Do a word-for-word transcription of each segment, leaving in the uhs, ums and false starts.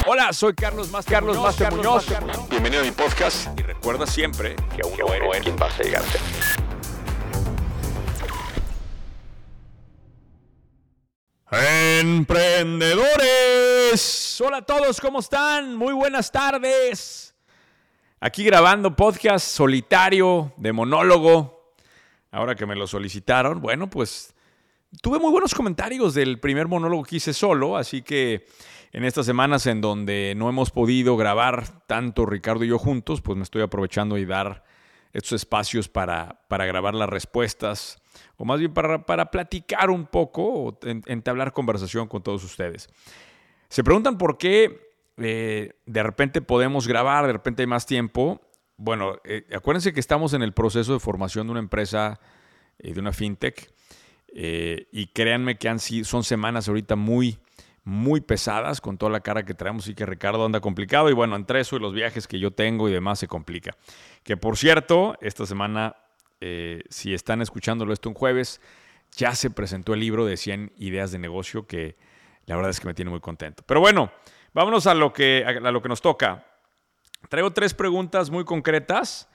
Hola, soy Carlos Master Carlos Muñoz. Master Muñoz. Muñoz. Bienvenido a mi podcast. Y recuerda siempre que aún no eres quien vas a llegar a ser. ¡Emprendedores! Hola a todos, ¿cómo están? Muy buenas tardes. Aquí grabando podcast solitario de monólogo. Ahora que me lo solicitaron, bueno, pues tuve muy buenos comentarios del primer monólogo que hice solo, así que en estas semanas en donde no hemos podido grabar tanto Ricardo y yo juntos, pues me estoy aprovechando y dar estos espacios para, para grabar las respuestas, o más bien para, para platicar un poco o entablar conversación con todos ustedes. Se preguntan por qué eh, de repente podemos grabar, de repente hay más tiempo. Bueno, eh, acuérdense que estamos en el proceso de formación de una empresa, eh, de una fintech, eh, y créanme que han sido, son semanas ahorita muy, muy pesadas con toda la cara que traemos y que Ricardo anda complicado. Y bueno, entre eso y los viajes que yo tengo y demás se complica. Que por cierto, esta semana, eh, si están escuchándolo esto un jueves, ya se presentó el libro de cien ideas de negocio que la verdad es que me tiene muy contento. Pero bueno, vámonos a lo que, a lo que nos toca. Traigo tres preguntas muy concretas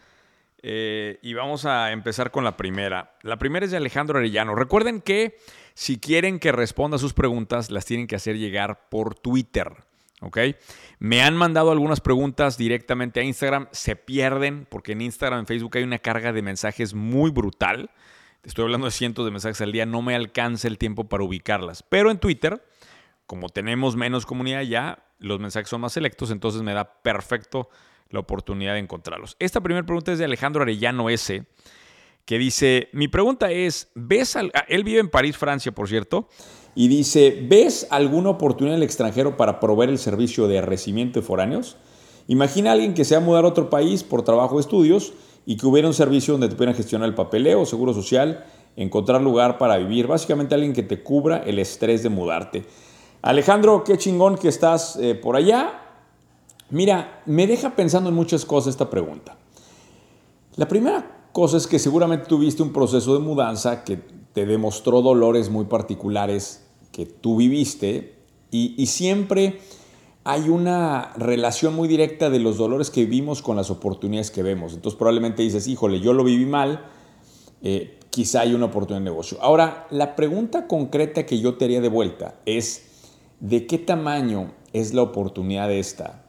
eh, y vamos a empezar con la primera. La primera es de Alejandro Arellano. Recuerden que si quieren que responda a sus preguntas, las tienen que hacer llegar por Twitter, ¿ok? Me han mandado algunas preguntas directamente a Instagram. Se pierden porque en Instagram, en Facebook hay una carga de mensajes muy brutal. Estoy hablando de cientos de mensajes al día. No me alcanza el tiempo para ubicarlas. Pero en Twitter, como tenemos menos comunidad ya, los mensajes son más selectos, entonces me da perfecto la oportunidad de encontrarlos. Esta primera pregunta es de Alejandro Arellano S., que dice, mi pregunta es, ¿ves al... él vive en París, Francia, por cierto, y dice, ¿ves alguna oportunidad en el extranjero para proveer el servicio de recibimiento de foráneos? Imagina a alguien que se va a mudar a otro país por trabajo o estudios y que hubiera un servicio donde te pudieran gestionar el papeleo, seguro social, encontrar lugar para vivir, básicamente alguien que te cubra el estrés de mudarte. Alejandro, qué chingón que estás eh, por allá. Mira, me deja pensando en muchas cosas esta pregunta. La primera cosa es que seguramente tuviste un proceso de mudanza que te demostró dolores muy particulares que tú viviste y, y siempre hay una relación muy directa de los dolores que vivimos con las oportunidades que vemos. Entonces probablemente dices, híjole, yo lo viví mal, eh, quizá hay una oportunidad de negocio. Ahora, la pregunta concreta que yo te haría de vuelta es, ¿de qué tamaño es la oportunidad de esta?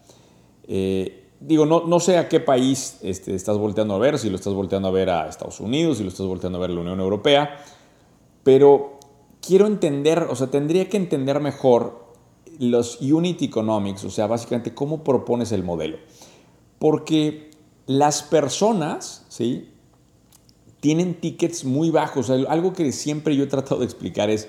Eh, digo, no, no sé a qué país este, estás volteando a ver, si lo estás volteando a ver a Estados Unidos, si lo estás volteando a ver a la Unión Europea, pero quiero entender, o sea, tendría que entender mejor los unit economics, o sea, básicamente cómo propones el modelo. Porque las personas, ¿sí?, tienen tickets muy bajos. O sea, algo que siempre yo he tratado de explicar es,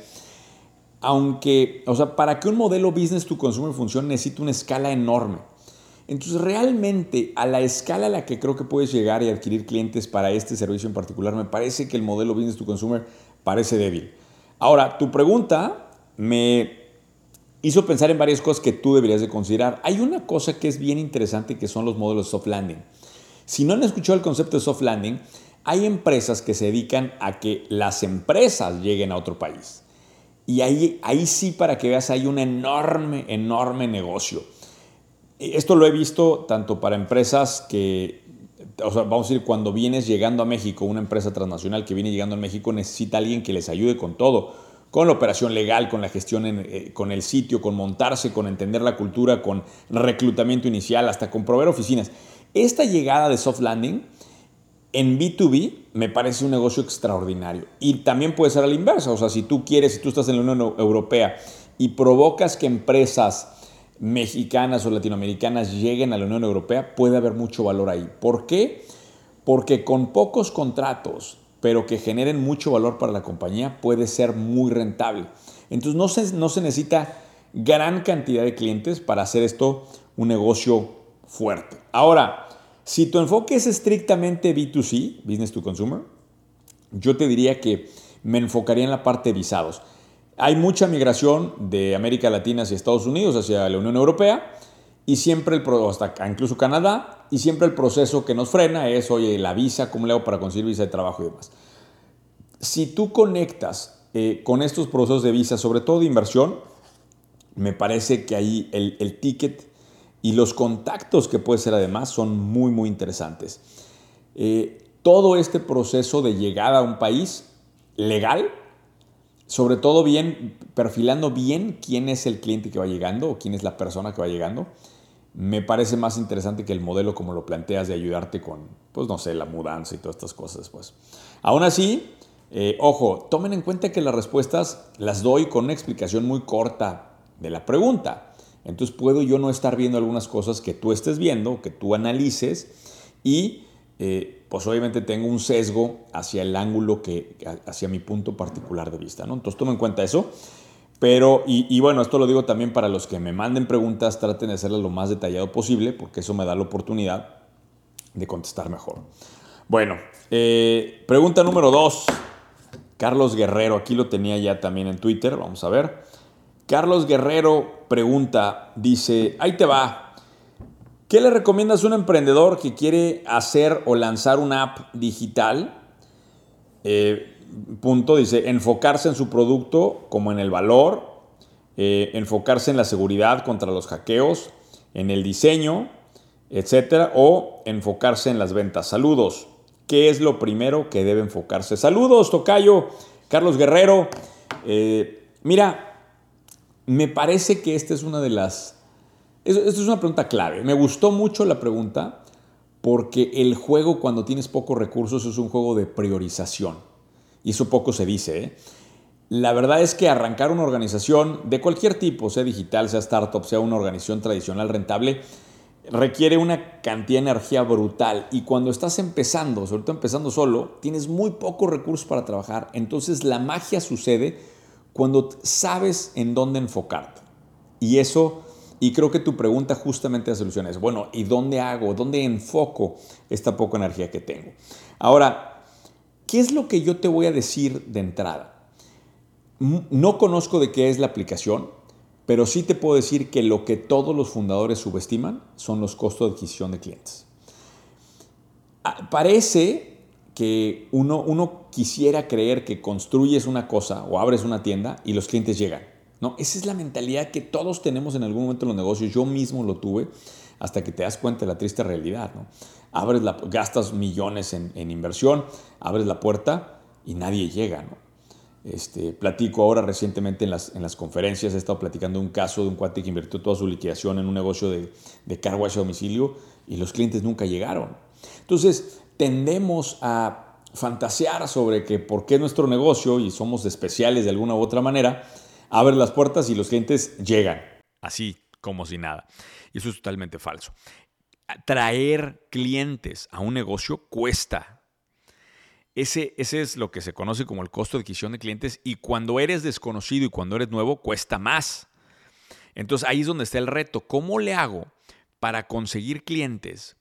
aunque, o sea, para que un modelo business to consumer funcione necesita una escala enorme. Entonces, realmente, a la escala a la que creo que puedes llegar y adquirir clientes para este servicio en particular, me parece que el modelo business to consumer parece débil. Ahora, tu pregunta me hizo pensar en varias cosas que tú deberías de considerar. Hay una cosa que es bien interesante que son los modelos soft landing. Si no han escuchado el concepto de soft landing, hay empresas que se dedican a que las empresas lleguen a otro país. Y ahí, ahí sí, para que veas, hay un enorme, enorme negocio. Esto lo he visto tanto para empresas que, o sea, vamos a decir, cuando vienes llegando a México, una empresa transnacional que viene llegando a México necesita a alguien que les ayude con todo, con la operación legal, con la gestión, en, eh, con el sitio, con montarse, con entender la cultura, con reclutamiento inicial, hasta con proveer oficinas. Esta llegada de soft landing en B dos B me parece un negocio extraordinario. Y también puede ser a la inversa. O sea, si tú quieres, si tú estás en la Unión Europea y provocas que empresas mexicanas o latinoamericanas lleguen a la Unión Europea, puede haber mucho valor ahí. ¿Por qué? Porque con pocos contratos, pero que generen mucho valor para la compañía, puede ser muy rentable. Entonces, no se, no se necesita gran cantidad de clientes para hacer esto un negocio fuerte. Ahora, si tu enfoque es estrictamente B dos C, Business to Consumer, yo te diría que me enfocaría en la parte de visados. Hay mucha migración de América Latina hacia Estados Unidos, hacia la Unión Europea, y siempre, el, hasta incluso Canadá, y siempre el proceso que nos frena es, oye, la visa, ¿cómo le hago para conseguir visa de trabajo y demás? Si tú conectas eh, con estos procesos de visa, sobre todo de inversión, me parece que ahí el, el ticket Y los contactos que puede ser además son muy, muy interesantes. Eh, todo este proceso de llegada a un país legal, sobre todo bien, perfilando bien quién es el cliente que va llegando o quién es la persona que va llegando, me parece más interesante que el modelo como lo planteas de ayudarte con, pues no sé, la mudanza y todas estas cosas. Pues. Aún así, eh, ojo, tomen en cuenta que las respuestas las doy con una explicación muy corta de la pregunta. Entonces puedo yo no estar viendo algunas cosas que tú estés viendo, que tú analices y eh, pues obviamente tengo un sesgo hacia el ángulo, que, hacia mi punto particular de vista, ¿no? Entonces toma en cuenta eso. Pero, y, y bueno, esto lo digo también para los que me manden preguntas, traten de hacerlas lo más detallado posible porque eso me da la oportunidad de contestar mejor. Bueno, eh, pregunta número dos. Carlos Guerrero, aquí lo tenía ya también en Twitter, vamos a ver. Carlos Guerrero pregunta, dice, ahí te va. ¿Qué le recomiendas a un emprendedor que quiere hacer o lanzar una app digital? Eh, punto, dice, enfocarse en su producto como en el valor, eh, enfocarse en la seguridad contra los hackeos, en el diseño, etcétera, o enfocarse en las ventas. Saludos. ¿Qué es lo primero que debe enfocarse? Saludos, tocayo. Carlos Guerrero. Eh, mira, me parece que esta es una de las... Esta es una pregunta clave. Me gustó mucho la pregunta porque el juego, cuando tienes pocos recursos, es un juego de priorización. Y eso poco se dice, ¿eh? La verdad es que arrancar una organización de cualquier tipo, sea digital, sea startup, sea una organización tradicional rentable, requiere una cantidad de energía brutal. Y cuando estás empezando, sobre todo empezando solo, tienes muy pocos recursos para trabajar. Entonces la magia sucede cuando sabes en dónde enfocarte. Y eso, y creo que tu pregunta justamente la solución es, bueno, ¿y dónde hago? ¿Dónde enfoco esta poca energía que tengo? Ahora, ¿qué es lo que yo te voy a decir de entrada? No conozco de qué es la aplicación, pero sí te puedo decir que lo que todos los fundadores subestiman son los costos de adquisición de clientes. Parece que uno, uno quisiera creer que construyes una cosa o abres una tienda y los clientes llegan. No, esa es la mentalidad que todos tenemos en algún momento en los negocios. Yo mismo lo tuve hasta que te das cuenta de la triste realidad, ¿no? Abres la, gastas millones en, en inversión, abres la puerta y nadie llega, ¿no? Este, platico ahora recientemente en las, en las conferencias, he estado platicando un caso de un cuate que invirtió toda su liquidación en un negocio de, de car wash a domicilio y los clientes nunca llegaron. Entonces, tendemos a fantasear sobre que por qué nuestro negocio, y somos especiales de alguna u otra manera, abre las puertas y los clientes llegan. Así, como si nada. Y eso es totalmente falso. Traer clientes a un negocio cuesta. Ese, ese es lo que se conoce como el costo de adquisición de clientes, y cuando eres desconocido y cuando eres nuevo, cuesta más. Entonces, ahí es donde está el reto. ¿Cómo le hago para conseguir clientes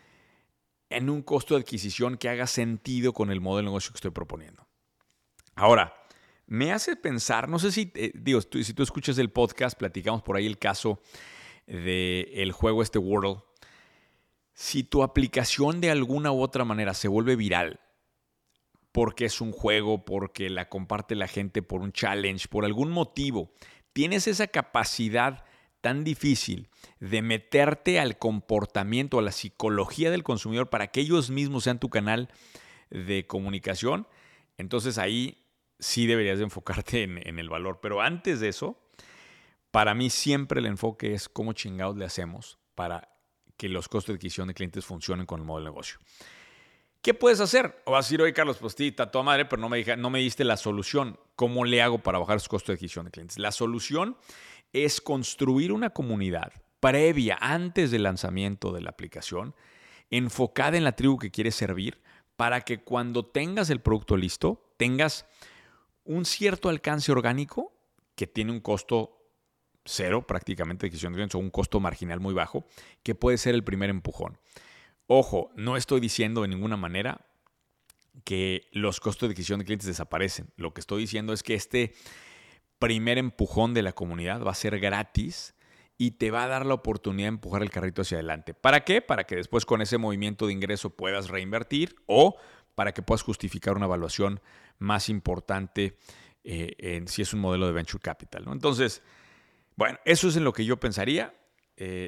en un costo de adquisición que haga sentido con el modelo de negocio que estoy proponiendo? Ahora, me hace pensar, no sé si, eh, digo, tú, si tú escuchas el podcast, platicamos por ahí el caso del juego este Wordle. Si tu aplicación de alguna u otra manera se vuelve viral, porque es un juego, porque la comparte la gente por un challenge, por algún motivo, tienes esa capacidad tan difícil de meterte al comportamiento, a la psicología del consumidor para que ellos mismos sean tu canal de comunicación, entonces ahí sí deberías de enfocarte en, en el valor. Pero antes de eso, para mí siempre el enfoque es cómo chingados le hacemos para que los costos de adquisición de clientes funcionen con el modelo de negocio. ¿Qué puedes hacer? O vas a decir, oye, Carlos, pues sí, está toda madre, pero no me, dije, no me diste la solución. ¿Cómo le hago para bajar los costos de adquisición de clientes? La solución es construir una comunidad previa, antes del lanzamiento de la aplicación, enfocada en la tribu que quieres servir, para que cuando tengas el producto listo, tengas un cierto alcance orgánico que tiene un costo cero prácticamente de adquisición de clientes, o un costo marginal muy bajo, que puede ser el primer empujón. Ojo, no estoy diciendo de ninguna manera que los costos de adquisición de clientes desaparecen. Lo que estoy diciendo es que este primer empujón de la comunidad va a ser gratis y te va a dar la oportunidad de empujar el carrito hacia adelante. ¿Para qué? Para que después con ese movimiento de ingreso puedas reinvertir, o para que puedas justificar una evaluación más importante eh, en, si es un modelo de venture capital, ¿no? Entonces, bueno, eso es en lo que yo pensaría. Eh,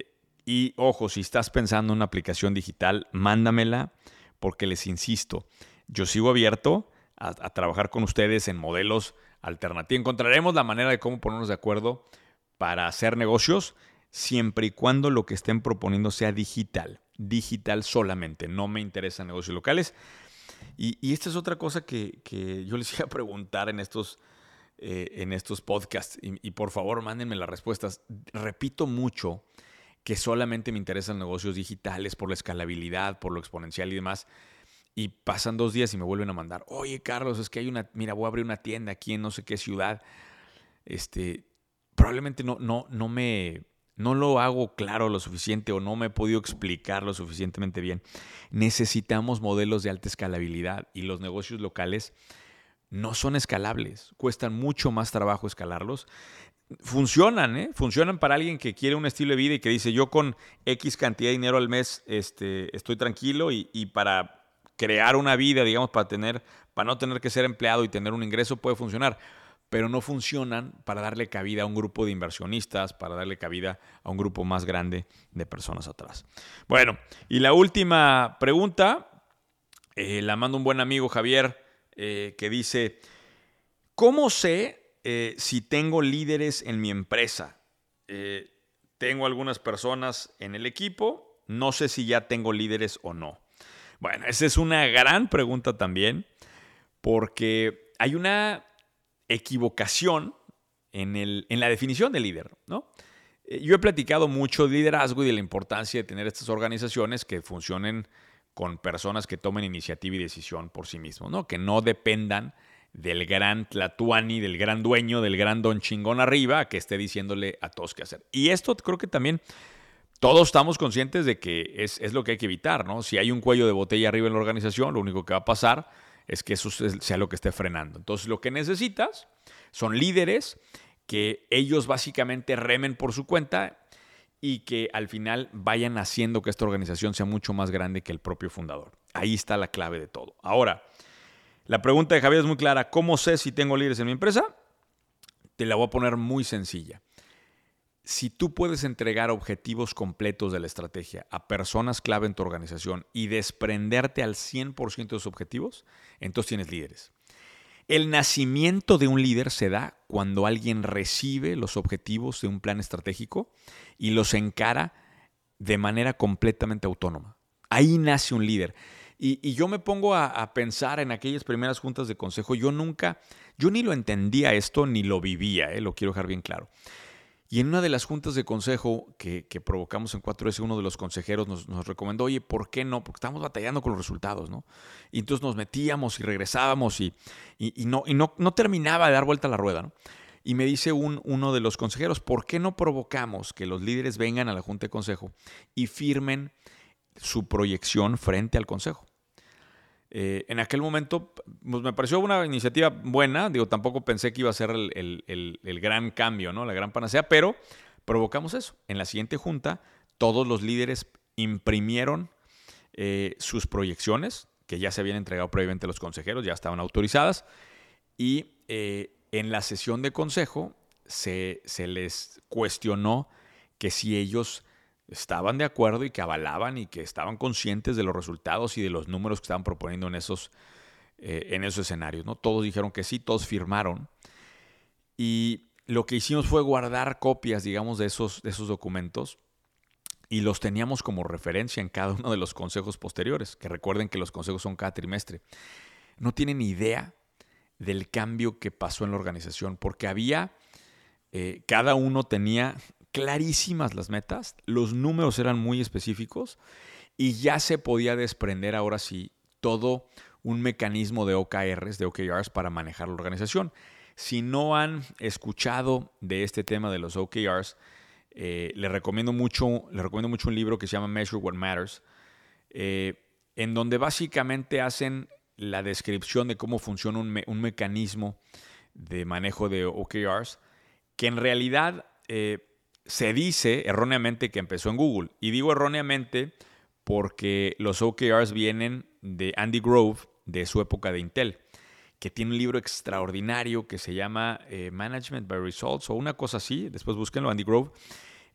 Y ojo, si estás pensando en una aplicación digital, mándamela porque les insisto, yo sigo abierto a, a trabajar con ustedes en modelos alternativos. Encontraremos la manera de cómo ponernos de acuerdo para hacer negocios siempre y cuando lo que estén proponiendo sea digital. Digital solamente. No me interesan negocios locales. Y, y esta es otra cosa que, que yo les iba a preguntar en estos, eh, en estos podcasts. Y, y por favor, mándenme las respuestas. Repito mucho que solamente me interesan negocios digitales por la escalabilidad, por lo exponencial y demás. Y pasan dos días y me vuelven a mandar, oye, Carlos, es que hay una, mira, voy a abrir una tienda aquí en no sé qué ciudad. Este, probablemente no, no, no me, no lo hago claro lo suficiente o no me he podido explicar lo suficientemente bien. Necesitamos modelos de alta escalabilidad y los negocios locales no son escalables. Cuestan mucho más trabajo escalarlos. Funcionan, ¿eh? Funcionan para alguien que quiere un estilo de vida y que dice, yo con X cantidad de dinero al mes este, estoy tranquilo y, y para crear una vida, digamos, para, tener, para no tener que ser empleado y tener un ingreso puede funcionar. Pero no funcionan para darle cabida a un grupo de inversionistas, para darle cabida a un grupo más grande de personas atrás. Bueno, y la última pregunta, eh, la manda un buen amigo, Javier, eh, que dice, ¿cómo sé eh, si tengo líderes en mi empresa? Eh, tengo algunas personas en el equipo, no sé si ya tengo líderes o no. Bueno, esa es una gran pregunta también, porque hay una equivocación en, el, en la definición de líder, ¿no? Yo he platicado mucho de liderazgo y de la importancia de tener estas organizaciones que funcionen con personas que tomen iniciativa y decisión por sí mismos, ¿no? Que no dependan del gran tlatuani, del gran dueño, del gran don chingón arriba, que esté diciéndole a todos qué hacer. Y esto creo que también todos estamos conscientes de que es, es lo que hay que evitar, ¿no? Si hay un cuello de botella arriba en la organización, lo único que va a pasar es que eso sea lo que esté frenando. Entonces, lo que necesitas son líderes que ellos básicamente remen por su cuenta y que al final vayan haciendo que esta organización sea mucho más grande que el propio fundador. Ahí está la clave de todo. Ahora, la pregunta de Javier es muy clara. ¿Cómo sé si tengo líderes en mi empresa? Te la voy a poner muy sencilla. Si tú puedes entregar objetivos completos de la estrategia a personas clave en tu organización y desprenderte al cien por ciento de sus objetivos, entonces tienes líderes. El nacimiento de un líder se da cuando alguien recibe los objetivos de un plan estratégico y los encara de manera completamente autónoma. Ahí nace un líder. Y, y yo me pongo a, a pensar en aquellas primeras juntas de consejo. Yo nunca, yo ni lo entendía esto, ni lo vivía, ¿eh? Lo quiero dejar bien claro. Y en una de las juntas de consejo que, que provocamos en cuatro ese, uno de los consejeros nos, nos recomendó, oye, ¿por qué no? Porque estamos batallando con los resultados, ¿no? Y entonces nos metíamos y regresábamos y, y, y, no, y no, no terminaba de dar vuelta a la rueda, ¿no? Y me dice un, uno de los consejeros, ¿por qué no provocamos que los líderes vengan a la junta de consejo y firmen su proyección frente al consejo? Eh, en aquel momento pues me pareció una iniciativa buena, digo, tampoco pensé que iba a ser el, el, el, el gran cambio, ¿no? La gran panacea, pero provocamos eso. En la siguiente junta, todos los líderes imprimieron eh, sus proyecciones, que ya se habían entregado previamente a los consejeros, ya estaban autorizadas, y eh, en la sesión de consejo se, se les cuestionó que si ellos estaban de acuerdo y que avalaban y que estaban conscientes de los resultados y de los números que estaban proponiendo en esos, eh, en esos escenarios, ¿no? Todos dijeron que sí, todos firmaron. Y lo que hicimos fue guardar copias, digamos, de esos, de esos documentos y los teníamos como referencia en cada uno de los consejos posteriores, que recuerden que los consejos son cada trimestre. No tienen idea del cambio que pasó en la organización, porque había, eh, cada uno tenía clarísimas las metas, los números eran muy específicos y ya se podía desprender ahora sí todo un mecanismo de O K Rs, de O K Rs para manejar la organización. Si no han escuchado de este tema de los O K Rs, eh, les recomiendo mucho, les recomiendo mucho un libro que se llama Measure What Matters, eh, en donde básicamente hacen la descripción de cómo funciona un, me- un mecanismo de manejo de O K Rs, que en realidad eh, se dice erróneamente que empezó en Google. Y digo erróneamente porque los O K Rs vienen de Andy Grove, de su época de Intel, que tiene un libro extraordinario que se llama eh, Management by Results o una cosa así. Después búsquenlo, Andy Grove.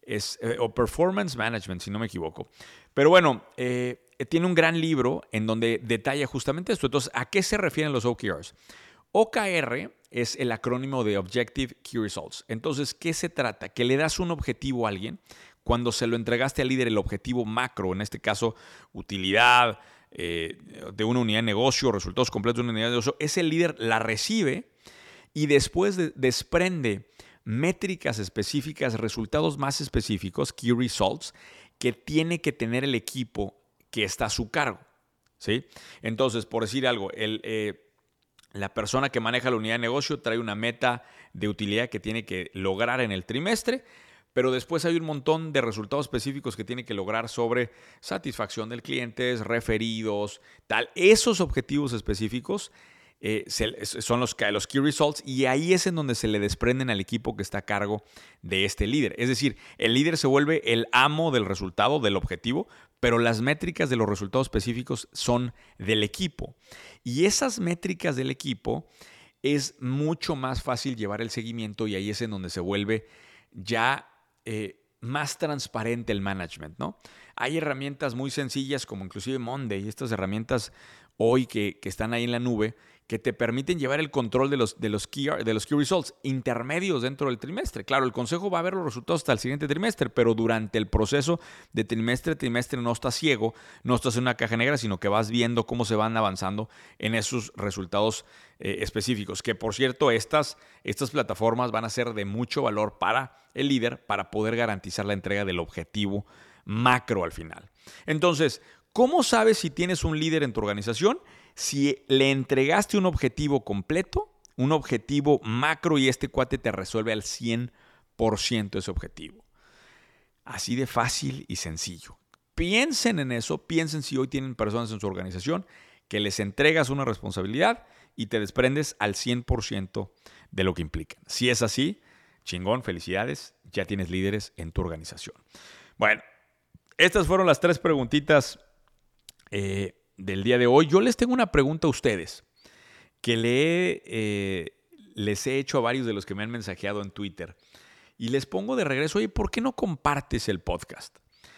es, eh, o Performance Management, si no me equivoco. Pero bueno, eh, tiene un gran libro en donde detalla justamente esto. Entonces, ¿a qué se refieren los O K Rs? O K R es el acrónimo de Objective Key Results. Entonces, ¿qué se trata? Que le das un objetivo a alguien. Cuando se lo entregaste al líder el objetivo macro, en este caso, utilidad eh, de una unidad de negocio, resultados completos de una unidad de negocio, ese líder la recibe y después de, desprende métricas específicas, resultados más específicos, Key Results, que tiene que tener el equipo que está a su cargo, ¿sí? Entonces, por decir algo, el... Eh, La persona que maneja la unidad de negocio trae una meta de utilidad que tiene que lograr en el trimestre, pero después hay un montón de resultados específicos que tiene que lograr sobre satisfacción del cliente, referidos, tal. Esos objetivos específicos eh, se, son los, los Key Results y ahí es en donde se le desprenden al equipo que está a cargo de este líder. Es decir, el líder se vuelve el amo del resultado, del objetivo, pero las métricas de los resultados específicos son del equipo. Y esas métricas del equipo es mucho más fácil llevar el seguimiento y ahí es en donde se vuelve ya eh, más transparente el management, ¿no? Hay herramientas muy sencillas como inclusive Monday, estas herramientas hoy que, que están ahí en la nube, que te permiten llevar el control de los, de, los key, de los key results intermedios dentro del trimestre. Claro, el consejo va a ver los resultados hasta el siguiente trimestre, pero durante el proceso de trimestre a trimestre no estás ciego, no estás en una caja negra, sino que vas viendo cómo se van avanzando en esos resultados eh, específicos. Que, por cierto, estas, estas plataformas van a ser de mucho valor para el líder para poder garantizar la entrega del objetivo macro al final. Entonces, ¿cómo sabes si tienes un líder en tu organización? Si le entregaste un objetivo completo, un objetivo macro y este cuate te resuelve al cien por ciento ese objetivo. Así de fácil y sencillo. Piensen en eso, piensen si hoy tienen personas en su organización que les entregas una responsabilidad y te desprendes al cien por ciento de lo que implican. Si es así, chingón, felicidades, ya tienes líderes en tu organización. Bueno, estas fueron las tres preguntitas eh, del día de hoy. Yo les tengo una pregunta a ustedes que le, eh, les he hecho a varios de los que me han mensajeado en Twitter y les pongo de regreso, oye, ¿por qué no compartes el podcast?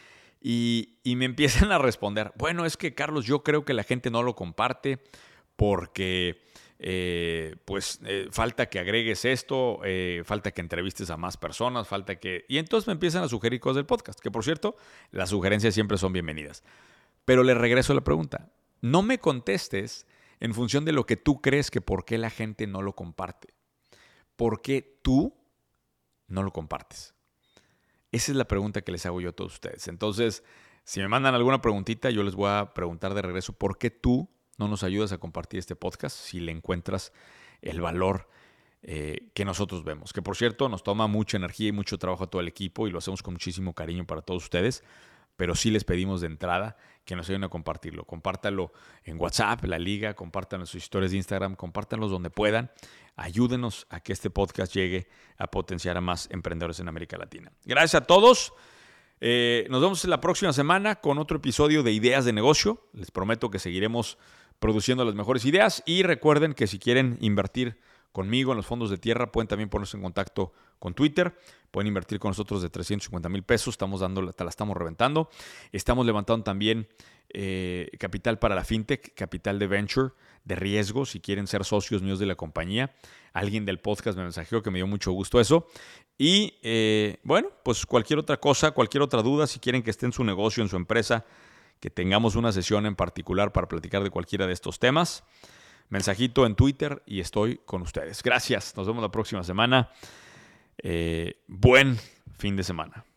Y, y me empiezan a responder, bueno, es que Carlos, yo creo que la gente no lo comparte porque eh, pues eh, falta que agregues esto, eh, falta que entrevistes a más personas, falta que... Y entonces me empiezan a sugerir cosas del podcast, que por cierto, las sugerencias siempre son bienvenidas. Pero le regreso a la pregunta. No me contestes en función de lo que tú crees que por qué la gente no lo comparte. ¿Por qué tú no lo compartes? Esa es la pregunta que les hago yo a todos ustedes. Entonces, si me mandan alguna preguntita, yo les voy a preguntar de regreso por qué tú no nos ayudas a compartir este podcast si le encuentras el valor eh, que nosotros vemos. Que, por cierto, nos toma mucha energía y mucho trabajo a todo el equipo y lo hacemos con muchísimo cariño para todos ustedes. Pero sí les pedimos de entrada que nos ayuden a compartirlo. Compártanlo en WhatsApp, la liga, compártanlo en sus historias de Instagram, compártanlos donde puedan. Ayúdenos a que este podcast llegue a potenciar a más emprendedores en América Latina. Gracias a todos. Eh, nos vemos la próxima semana con otro episodio de Ideas de Negocio. Les prometo que seguiremos produciendo las mejores ideas. Y recuerden que si quieren invertir conmigo en los fondos de tierra, pueden también ponerse en contacto con Twitter. Pueden invertir con nosotros de trescientos cincuenta mil pesos. Estamos dando, la estamos reventando. Estamos levantando también eh, capital para la fintech, capital de venture, de riesgo, si quieren ser socios míos de la compañía. Alguien del podcast me mensajeó que me dio mucho gusto eso. Y eh, bueno, pues cualquier otra cosa, cualquier otra duda, si quieren que esté en su negocio, en su empresa, que tengamos una sesión en particular para platicar de cualquiera de estos temas, mensajito en Twitter y estoy con ustedes. Gracias. Nos vemos la próxima semana. Eh, buen fin de semana.